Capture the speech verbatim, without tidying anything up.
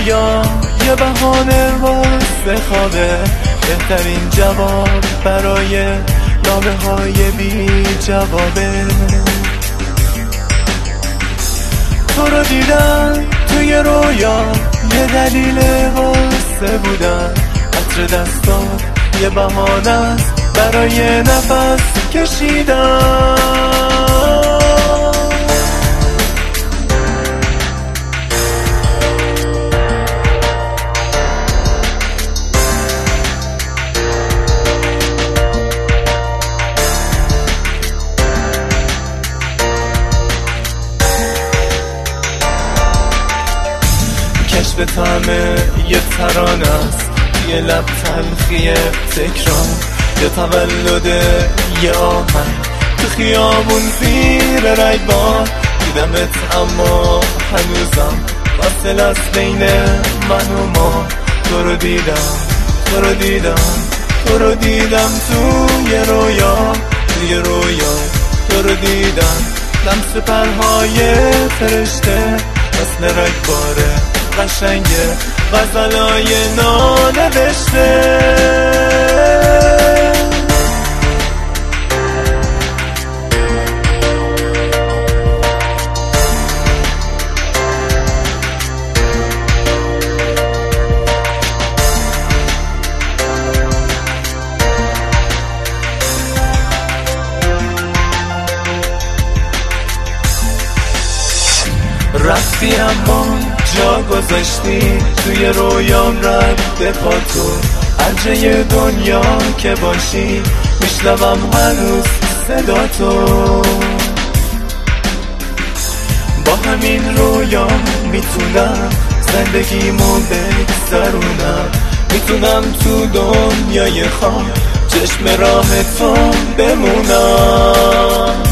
رویا یه بهانه واسه خوابه، بهترین جواب برای نامه های بی جوابه. تو رو دیدن توی رویا یه دلیل واسه بودن، عطر دستات یه بهانه است برای نفس کشیدن. کشف طعم یه ترانه است، یه لب تلخی تکرار، یه تولد یه آهنگ تو خیابون زیر رگبار. دیدمت اما هنوزم فاصله است بین من و ما. تو رو دیدم تو رو دیدم تو رو دیدم توی رویا توی رویا تو رو دیدم لمس پرهای فرشته، مثل رگباره قشنگه غزلای نانوشته. رفتی اما جا گذاشتی توی رویام رد پا تو. هر جای دنیا که باشی میشنوم هنوز صدا تو. با همین رویام میتونم زندگیمو بگذرونم، میتونم تو دنیای خواب چشم راه تو بمونم.